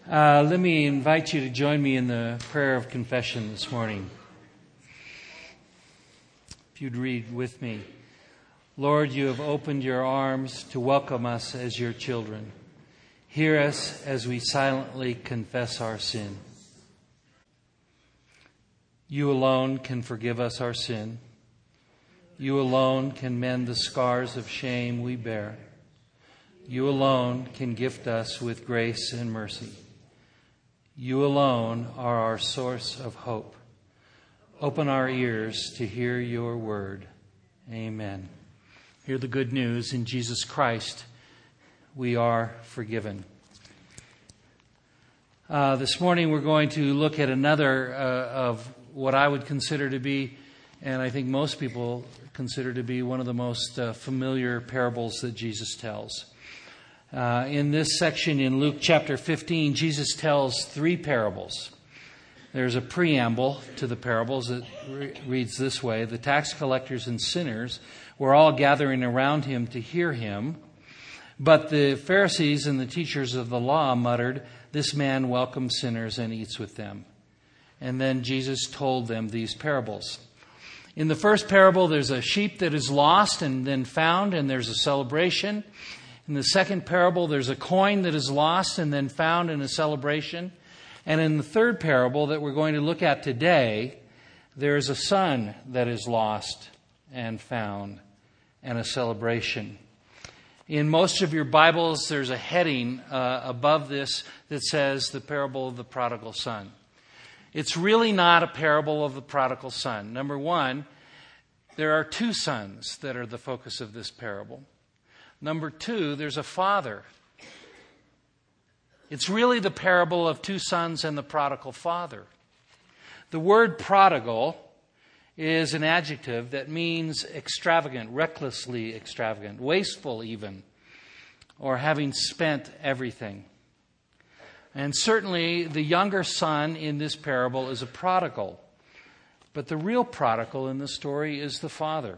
Let me invite you to join me in the prayer of confession this morning. If you'd read with me. Lord, you have opened your arms to welcome us as your children. Hear us as we silently confess our sin. You alone can forgive us our sin. You alone can mend the scars of shame we bear. You alone can gift us with grace and mercy. You alone are our source of hope. Open our ears to hear your word. Amen. Hear the good news. In Jesus Christ, we are forgiven. This morning we're going to look at another of what I would consider to be, and I think most people consider to be, one of the most familiar parables that Jesus tells. In this section in Luke chapter 15, Jesus tells three parables. There's a preamble to the parables that reads this way: the tax collectors and sinners were all gathering around him to hear him, but the Pharisees and the teachers of the law muttered, "This man welcomes sinners and eats with them." And then Jesus told them these parables. In the first parable, there's a sheep that is lost and then found, and there's a celebration. In the second parable, there's a coin that is lost and then found in a celebration. And in the third parable that we're going to look at today, there's a son that is lost and found and a celebration. In most of your Bibles, there's a heading above this that says the parable of the prodigal son. It's really not a parable of the prodigal son. Number one, there are two sons that are the focus of this parable. Number two, there's a father. It's really the parable of two sons and the prodigal father. The word prodigal is an adjective that means extravagant, recklessly extravagant, wasteful even, or having spent everything. And certainly the younger son in this parable is a prodigal. But the real prodigal in the story is the father.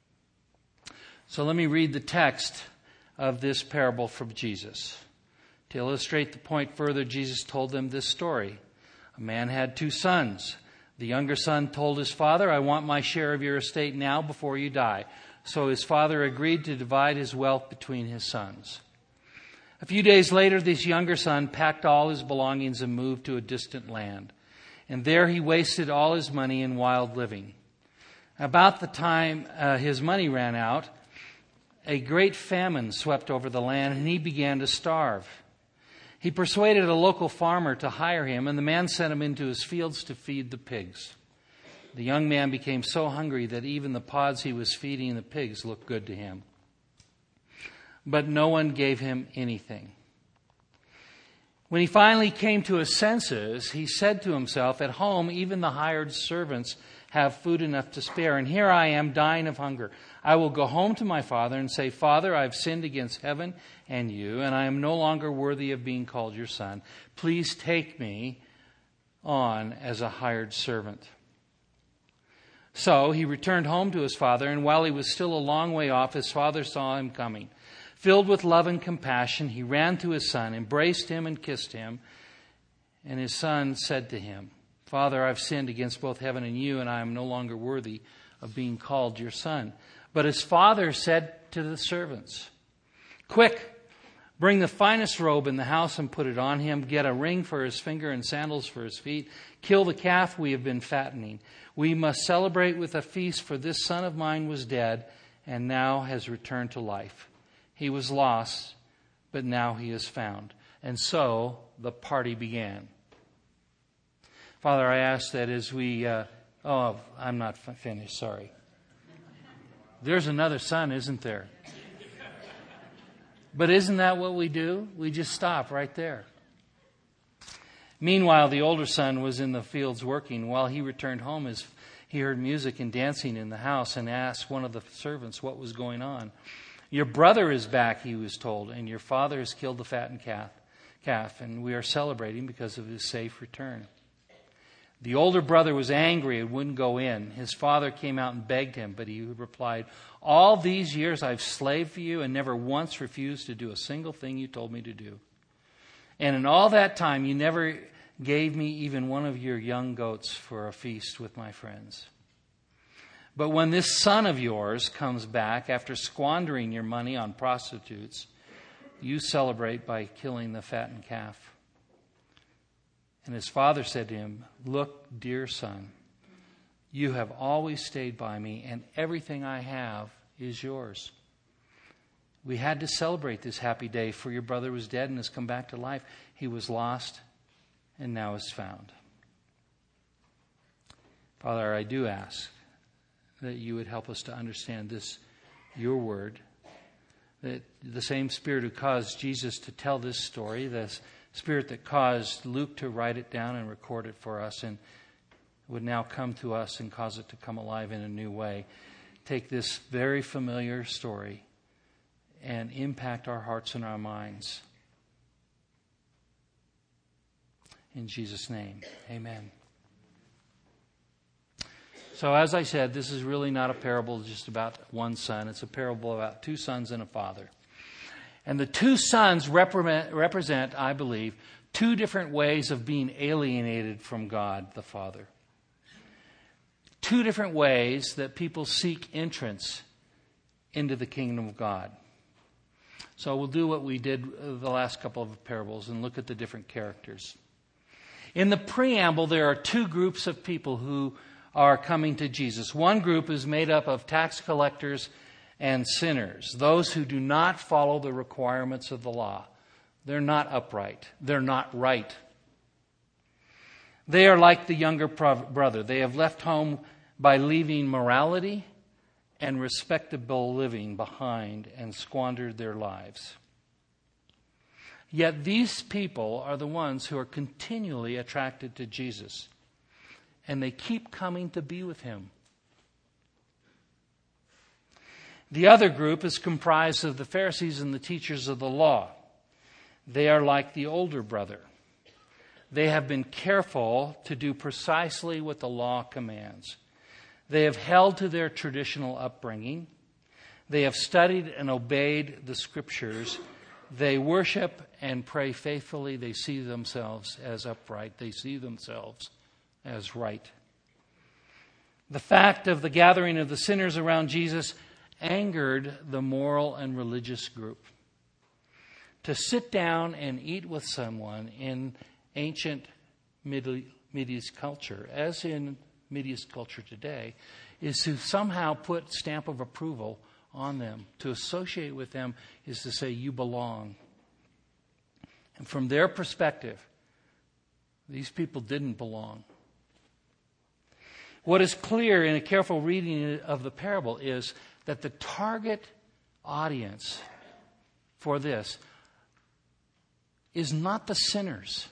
So let me read the text of this parable from Jesus. To illustrate the point further, Jesus told them this story. A man had two sons. The younger son told his father, "I want my share of your estate now before you die." So his father agreed to divide his wealth between his sons. A few days later, this younger son packed all his belongings and moved to a distant land. And there he wasted all his money in wild living. About the time his money ran out, a great famine swept over the land, and he began to starve. He persuaded a local farmer to hire him, and the man sent him into his fields to feed the pigs. The young man became so hungry that even the pods he was feeding the pigs looked good to him. But no one gave him anything. When he finally came to his senses, he said to himself, "At home, even the hired servants have food enough to spare, and here I am dying of hunger. I will go home to my father and say, 'Father, I have sinned against heaven and you, and I am no longer worthy of being called your son. Please take me on as a hired servant.' So he returned home to his father, and while he was still a long way off, his father saw him coming. Filled with love and compassion, he ran to his son, embraced him and kissed him. And his son said to him, 'Father, I've sinned against both heaven and you, and I am no longer worthy of being called your son.' But his father said to the servants, 'Quick, bring the finest robe in the house and put it on him. Get a ring for his finger and sandals for his feet. Kill the calf we have been fattening. We must celebrate with a feast, for this son of mine was dead and now has returned to life. He was lost, but now he is found.' And so the party began." Father, I ask that as we... I'm not finished, sorry. There's another son, isn't there? But isn't that what we do? We just stop right there. Meanwhile, the older son was in the fields working. While he returned home, he heard music and dancing in the house and asked one of the servants what was going on. "Your brother is back," he was told, "and your father has killed the fattened calf, and we are celebrating because of his safe return." The older brother was angry and wouldn't go in. His father came out and begged him, but he replied, "All these years I've slaved for you and never once refused to do a single thing you told me to do. And in all that time, you never gave me even one of your young goats for a feast with my friends. But when this son of yours comes back after squandering your money on prostitutes, you celebrate by killing the fattened calf." And his father said to him, "Look, dear son, you have always stayed by me, and everything I have is yours. We had to celebrate this happy day, for your brother was dead and has come back to life. He was lost and now is found." Father, I do ask that you would help us to understand this, your word, that the same Spirit who caused Jesus to tell this story, the Spirit that caused Luke to write it down and record it for us, and would now come to us and cause it to come alive in a new way. Take this very familiar story and impact our hearts and our minds. In Jesus' name, amen. So as I said, this is really not a parable just about one son. It's a parable about two sons and a father. And the two sons represent, I believe, two different ways of being alienated from God the Father. Two different ways that people seek entrance into the kingdom of God. So we'll do what we did the last couple of parables and look at the different characters. In the preamble, there are two groups of people who are coming to Jesus. One group is made up of tax collectors and sinners, those who do not follow the requirements of the law. They're not upright. They're not right. They are like the younger brother. They have left home by leaving morality and respectable living behind and squandered their lives. Yet these people are the ones who are continually attracted to Jesus, and they keep coming to be with him. The other group is comprised of the Pharisees and the teachers of the law. They are like the older brother. They have been careful to do precisely what the law commands. They have held to their traditional upbringing. They have studied and obeyed the Scriptures. They worship and pray faithfully. They see themselves as upright. They see themselves as right. The fact of the gathering of the sinners around Jesus angered the moral and religious group. To sit down and eat with someone in ancient Mideast culture, as in Mideast culture today, is to somehow put stamp of approval on them. To associate with them is to say, you belong. And from their perspective, these people didn't belong. What is clear in a careful reading of the parable is that the target audience for this is not the sinners,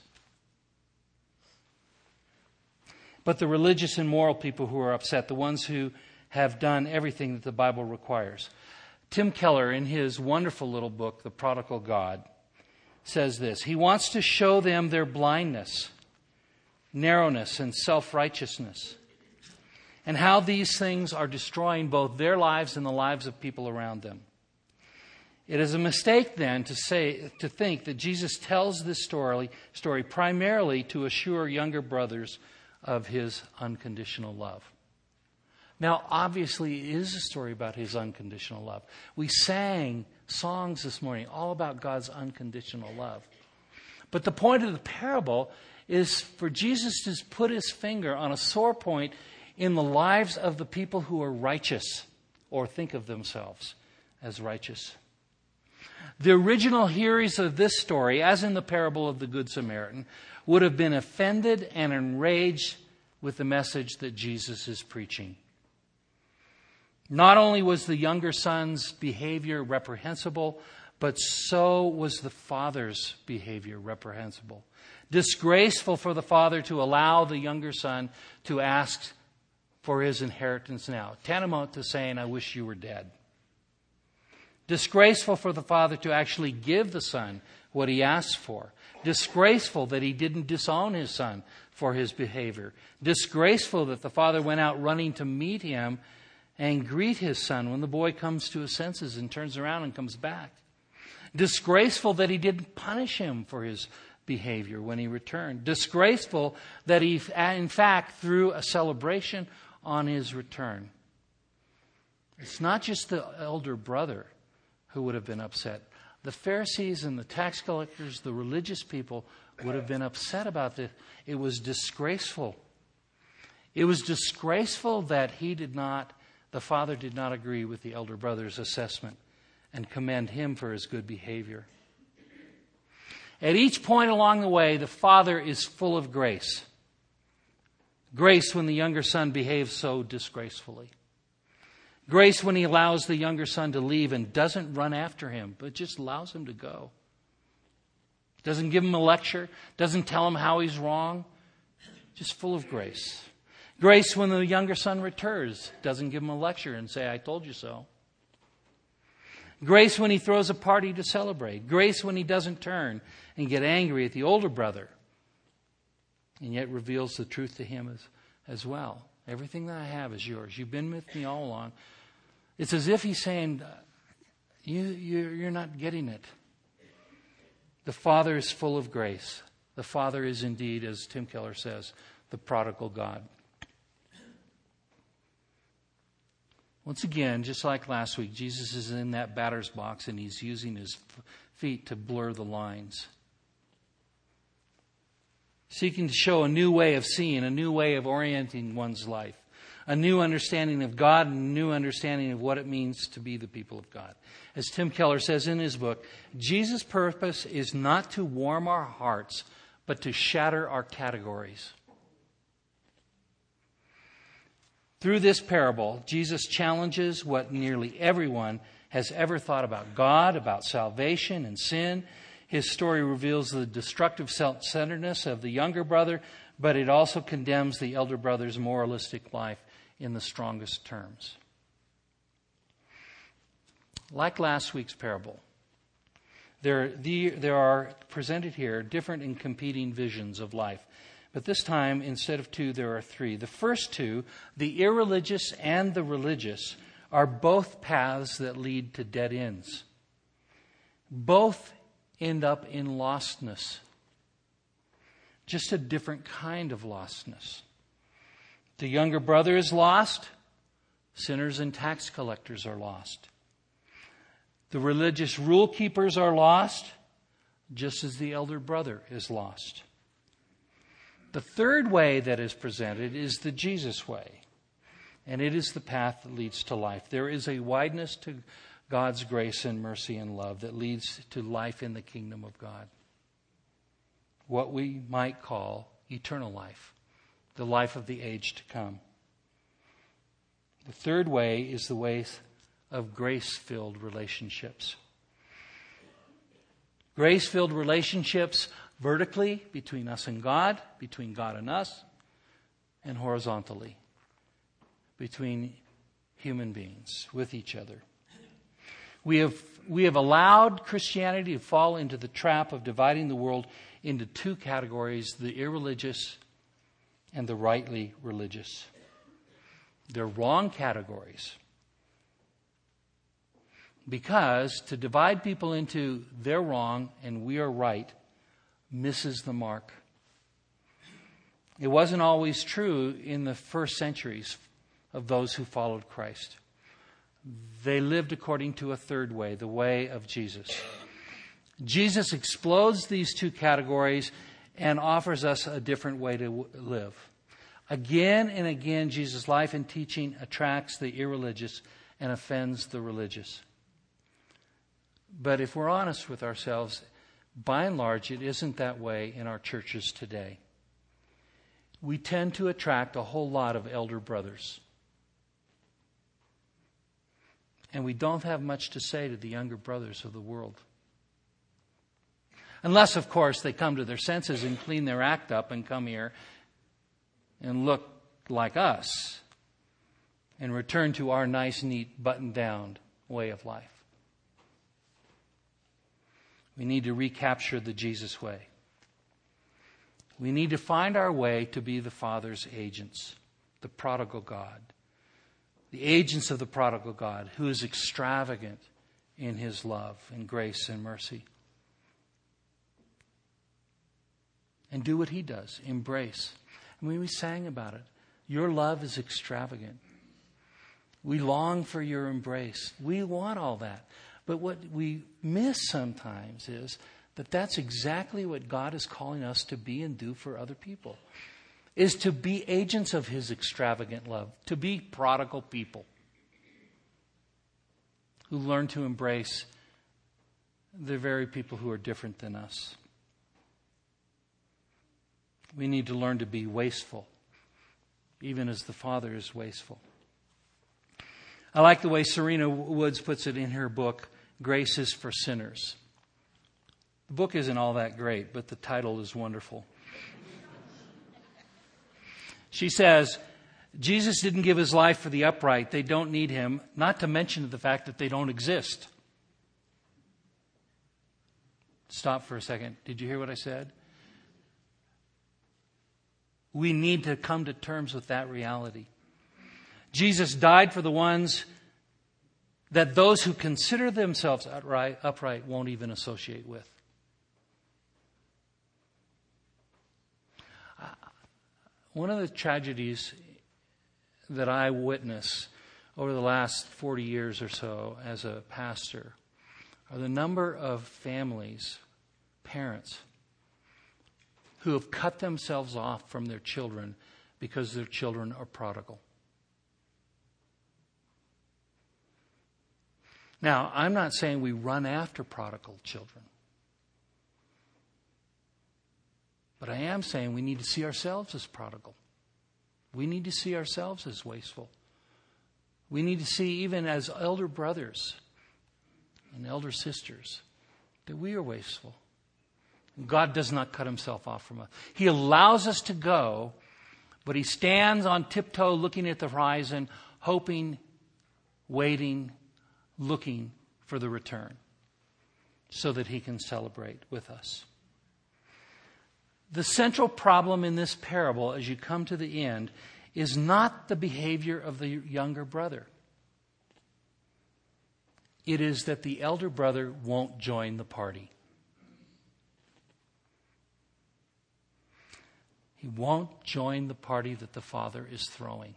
but the religious and moral people who are upset, the ones who have done everything that the Bible requires. Tim Keller, in his wonderful little book, The Prodigal God, says this: he wants to show them their blindness, narrowness, and self-righteousness, and how these things are destroying both their lives and the lives of people around them. It is a mistake then to think that Jesus tells this story primarily to assure younger brothers of his unconditional love. Now, obviously, it is a story about his unconditional love. We sang songs this morning all about God's unconditional love. But the point of the parable is for Jesus to put his finger on a sore point in the lives of the people who are righteous or think of themselves as righteous. The original hearers of this story, as in the parable of the Good Samaritan, would have been offended and enraged with the message that Jesus is preaching. Not only was the younger son's behavior reprehensible, but so was the father's behavior reprehensible. Disgraceful for the father to allow the younger son to ask for his inheritance now, tantamount to saying, I wish you were dead. Disgraceful for the father to actually give the son what he asked for. Disgraceful that he didn't disown his son for his behavior. Disgraceful that the father went out running to meet him and greet his son when the boy comes to his senses and turns around and comes back. Disgraceful that he didn't punish him for his behavior when he returned. Disgraceful that he, in fact, threw a celebration on his return. It's not just the elder brother who would have been upset. The Pharisees and the tax collectors, the religious people, would have been upset about this. It was disgraceful. It was disgraceful that the father did not agree with the elder brother's assessment and commend him for his good behavior. At each point along the way, the father is full of grace. Grace when the younger son behaves so disgracefully. Grace when he allows the younger son to leave and doesn't run after him, but just allows him to go. Doesn't give him a lecture, doesn't tell him how he's wrong, just full of grace. Grace when the younger son returns, doesn't give him a lecture and say, I told you so. Grace when he throws a party to celebrate. Grace when he doesn't turn and get angry at the older brother, and yet reveals the truth to him as well. Everything that I have is yours. You've been with me all along. It's as if he's saying, you're not getting it. The Father is full of grace. The Father is indeed, as Tim Keller says, the prodigal God. Once again, just like last week, Jesus is in that batter's box and he's using his feet to blur the lines. Seeking to show a new way of seeing, a new way of orienting one's life, a new understanding of God and a new understanding of what it means to be the people of God. As Tim Keller says in his book, Jesus' purpose is not to warm our hearts, but to shatter our categories. Through this parable, Jesus challenges what nearly everyone has ever thought about God, about salvation and sin. His story reveals the destructive self-centeredness of the younger brother, but it also condemns the elder brother's moralistic life in the strongest terms. Like last week's parable, there are presented here different and competing visions of life. But this time, instead of two, there are three. The first two, the irreligious and the religious, are both paths that lead to dead ends. Both end up in lostness. Just a different kind of lostness. The younger brother is lost. Sinners and tax collectors are lost. The religious rule keepers are lost, just as the elder brother is lost. The third way that is presented is the Jesus way, and it is the path that leads to life. There is a wideness to God's grace and mercy and love that leads to life in the kingdom of God. What we might call eternal life, the life of the age to come. The third way is the way of grace-filled relationships. Grace-filled relationships vertically between us and God, between God and us, and horizontally between human beings with each other. We have allowed Christianity to fall into the trap of dividing the world into two categories, the irreligious and the rightly religious. They're wrong categories. Because to divide people into they're wrong and we are right misses the mark. It wasn't always true in the first centuries of those who followed Christ. They lived according to a third way, the way of Jesus. Jesus explodes these two categories and offers us a different way to live. Again and again, Jesus' life and teaching attracts the irreligious and offends the religious. But if we're honest with ourselves, by and large, it isn't that way in our churches today. We tend to attract a whole lot of elder brothers. And we don't have much to say to the younger brothers of the world. Unless, of course, they come to their senses and clean their act up and come here and look like us and return to our nice, neat, buttoned-down way of life. We need to recapture the Jesus way. We need to find our way to be the Father's agents, the prodigal God. The agents of the prodigal God, who is extravagant in his love and grace and mercy. and do what He does. Embrace. And we sang about it. Your love is extravagant. We long for your embrace. We want all that. But what we miss sometimes is that that's exactly what God is calling us to be and do for other people. Is to be agents of His extravagant love. To be prodigal people. Who learn to embrace the very people who are different than us. We need to learn to be wasteful, even as the Father is wasteful. I like the way Serena Woods puts it in her book, Grace is for Sinners. The book isn't all that great, but the title is wonderful. She says, Jesus didn't give His life for the upright. They don't need Him, not to mention the fact that they don't exist. Stop for a second. Did you hear what I said? We need to come to terms with that reality. Jesus died for the ones that those who consider themselves upright won't even associate with. One of the tragedies that I witness over the last 40 years or so as a pastor are the number of families, parents, who have cut themselves off from their children because their children are prodigal. Now, I'm not saying we run after prodigal children. But I am saying we need to see ourselves as prodigal. We need to see ourselves as wasteful. We need to see, even as elder brothers and elder sisters, that we are wasteful. God does not cut Himself off from us. He allows us to go, but He stands on tiptoe looking at the horizon, hoping, waiting, looking for the return so that He can celebrate with us. The central problem in this parable, as you come to the end, is not the behavior of the younger brother. It is that the elder brother won't join the party. He won't join the party that the Father is throwing.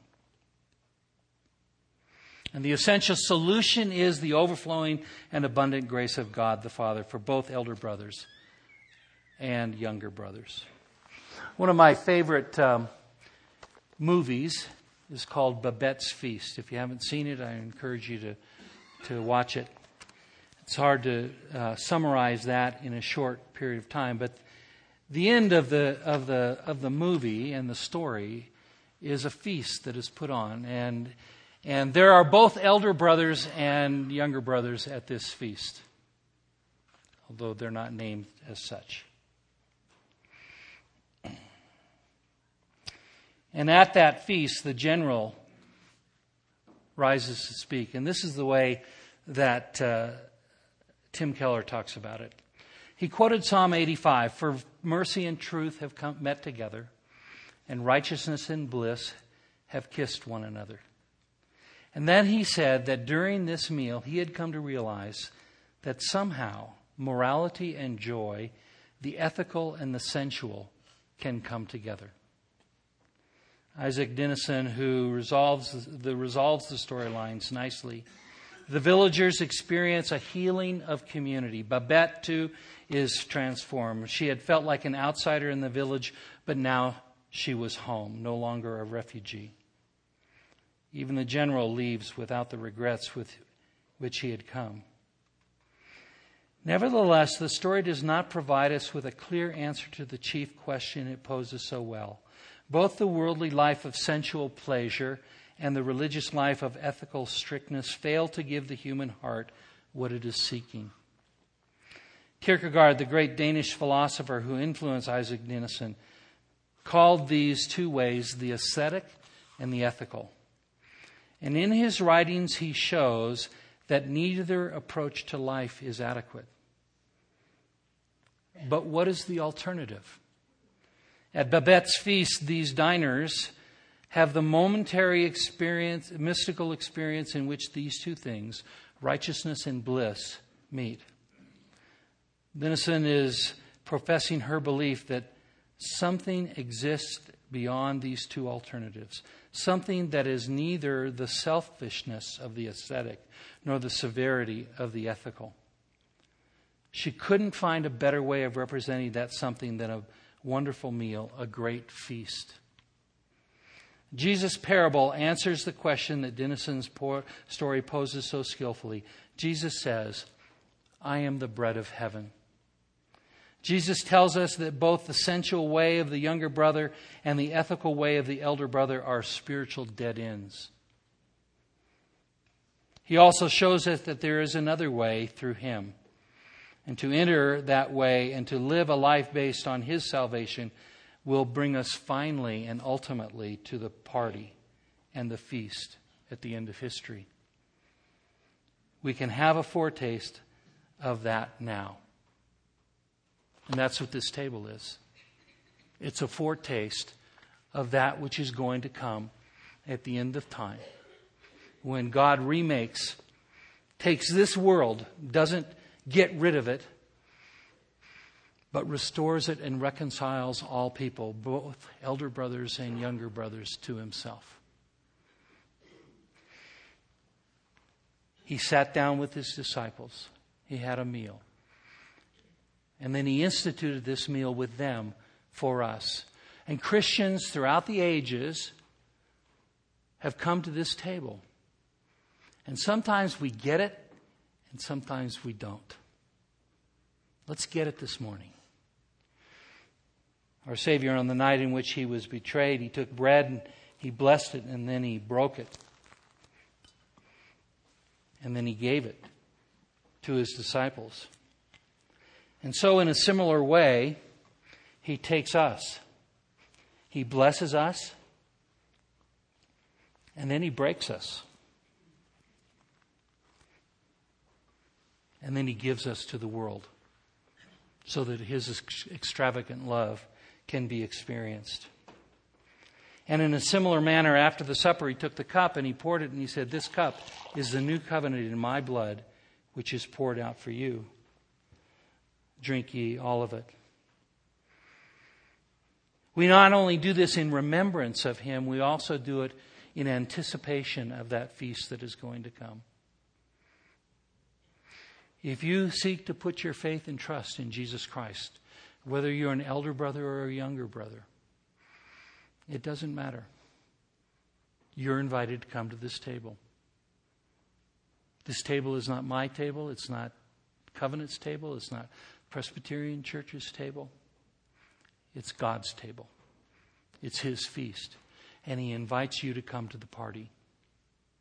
And the essential solution is the overflowing and abundant grace of God the Father for both elder brothers and younger brothers. One of my favorite movies is called Babette's Feast. If you haven't seen it, I encourage you to watch it. It's hard to summarize that in a short period of time, but the end of the movie and the story is a feast that is put on, and there are both elder brothers and younger brothers at this feast, although they're not named as such. And at that feast, the general rises to speak. And this is the way that Tim Keller talks about it. He quoted Psalm 85, "For mercy and truth have met together, and righteousness and bliss have kissed one another." And then he said that during this meal, he had come to realize that somehow morality and joy, the ethical and the sensual, can come together. Isaac Dinesen, who resolves the storylines nicely. The villagers experience a healing of community. Babette, too, is transformed. She had felt like an outsider in the village, but now she was home, no longer a refugee. Even the general leaves without the regrets with which he had come. Nevertheless, the story does not provide us with a clear answer to the chief question it poses so well. Both the worldly life of sensual pleasure and the religious life of ethical strictness fail to give the human heart what it is seeking. Kierkegaard, the great Danish philosopher who influenced Isaac Dinesen, called these two ways the ascetic and the ethical. And in his writings, he shows that neither approach to life is adequate. But what is the alternative? At Babette's Feast, these diners have the momentary experience, mystical experience in which these two things, righteousness and bliss, meet. Dinesen is professing her belief that something exists beyond these two alternatives. Something that is neither the selfishness of the ascetic nor the severity of the ethical. She couldn't find a better way of representing that something than a wonderful meal, a great feast. Jesus' parable answers the question that Dennison's story poses so skillfully. Jesus says, I am the bread of heaven. Jesus tells us that both the sensual way of the younger brother and the ethical way of the elder brother are spiritual dead ends. He also shows us that there is another way through Him. And to enter that way and to live a life based on His salvation will bring us finally and ultimately to the party and the feast at the end of history. We can have a foretaste of that now. And that's what this table is. It's a foretaste of that which is going to come at the end of time. When God takes this world, doesn't get rid of it, but restores it and reconciles all people, both elder brothers and younger brothers, to Himself. He sat down with His disciples. He had a meal. And then He instituted this meal with them for us. And Christians throughout the ages have come to this table. And sometimes we get it, and sometimes we don't. Let's get it this morning. Our Savior, on the night in which He was betrayed, He took bread and He blessed it, and then He broke it. And then He gave it to His disciples. And so in a similar way, He takes us. He blesses us, and then He breaks us. And then He gives us to the world so that His extravagant love can be experienced. And in a similar manner, after the supper, He took the cup and He poured it and He said, this cup is the new covenant in my blood, which is poured out for you. Drink ye all of it. We not only do this in remembrance of Him, we also do it in anticipation of that feast that is going to come. If you seek to put your faith and trust in Jesus Christ, whether you're an elder brother or a younger brother, it doesn't matter. You're invited to come to this table. This table is not my table. It's not Covenant's table. It's not Presbyterian Church's table. It's God's table. It's His feast. And He invites you to come to the party.